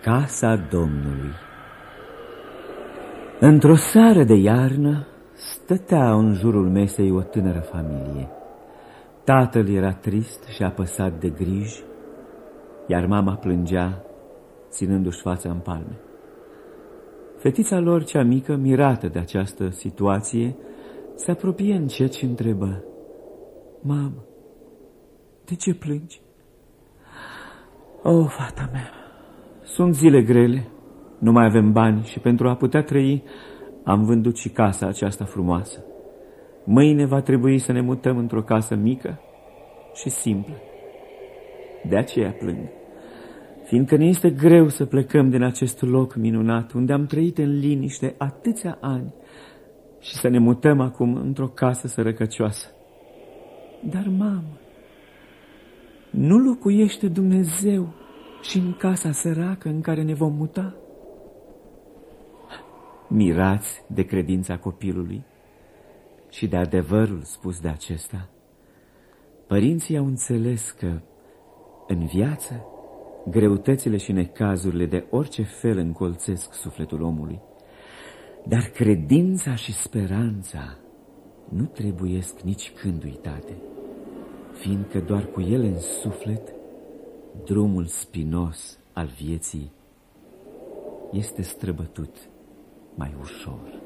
Casa Domnului. Într-o seară de iarnă stătea în jurul mesei o tânără familie. Tatăl era trist și apăsat de griji, iar mama plângea, ținându-și fața în palme. Fetița lor, cea mică, mirată de această situație, se apropie încet și întrebă: Mamă, de ce plângi? O, fata mea, sunt zile grele, nu mai avem bani și pentru a putea trăi am vândut și casa aceasta frumoasă. Mâine va trebui să ne mutăm într-o casă mică și simplă. De aceea plâng, fiindcă ne este greu să plecăm din acest loc minunat, unde am trăit în liniște atâția ani, și să ne mutăm acum într-o casă sărăcăcioasă. Dar, mamă, nu locuiește Dumnezeu și în casa săracă în care ne vom muta? Mirați de credința copilului și de adevărul spus de acesta, părinții au înțeles că în viață greutățile și necazurile de orice fel încolțesc sufletul omului, dar credința și speranța nu trebuiesc nici când uitate, fiindcă doar cu ele în suflet drumul spinos al vieții este străbătut mai ușor.